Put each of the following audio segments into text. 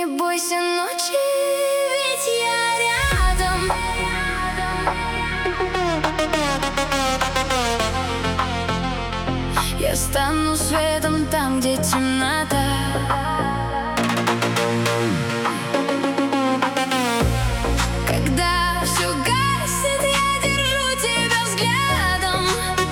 не бойся ночи, ведь я рядом. Я стану светом там, где темнота. Когда все гаснет, я держу тебя взглядом.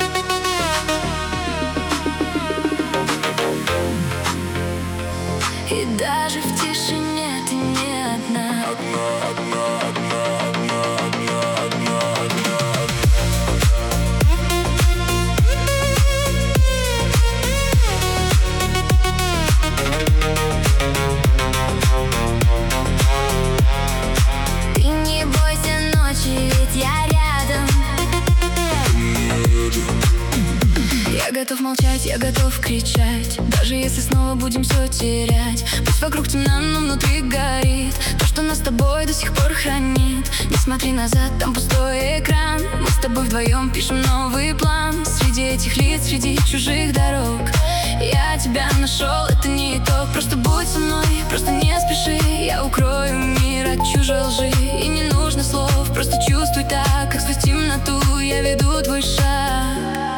И даже в тишине ты не одна. Ты не бойся ночи, ведь я рядом. Я готов молчать, я готов кричать, даже если снова будем все терять. Пусть вокруг темно, но внутри горит то, что нас с тобой до сих пор хранит. Не смотри назад, там пустой экран. Мы с тобой вдвоем пишем новый план. Среди этих лиц, среди чужих дорог я тебя нашел, это не итог. Просто будь со мной, просто не спеши. Я укрою мир от чужой лжи. И не нужно слов, просто чувствуй так, как сквозь темноту я веду твой шаг.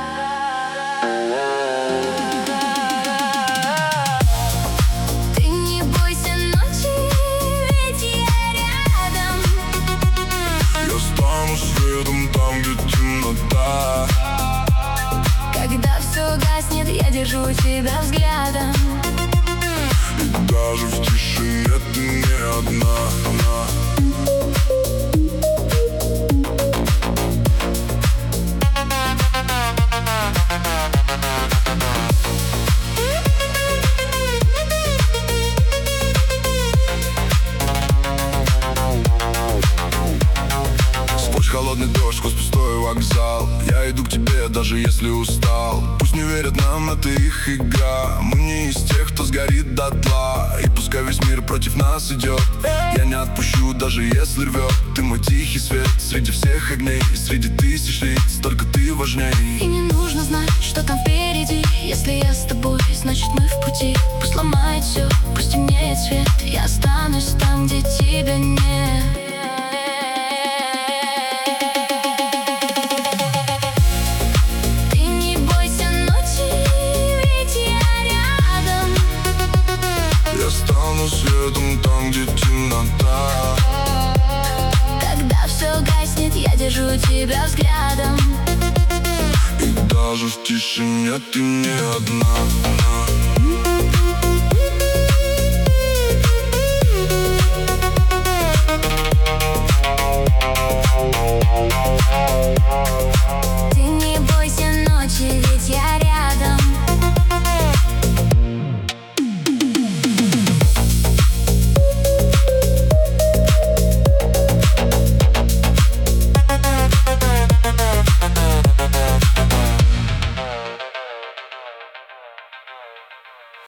Светом там, где темнота. Когда все гаснет, я держу тебя взглядом. И даже в тишине ты не одна. Холодный дождь сквозь пустой вокзал. Я иду к тебе, даже если устал. Пусть не верят нам, это их игра. Мы не из тех, кто сгорит дотла. И пускай весь мир против нас идет, я не отпущу, даже если рвет. Ты мой тихий свет среди всех огней. И среди тысяч лиц только ты важней. И не нужно знать, что там впереди. Если я с тобой, значит мы в пути. Пусть ломает все, пусть темнеет свет. Я останусь там, где тебя нет. Светом там, где темнота. Когда все гаснет, я держу тебя взглядом. И даже в тишине ты не одна.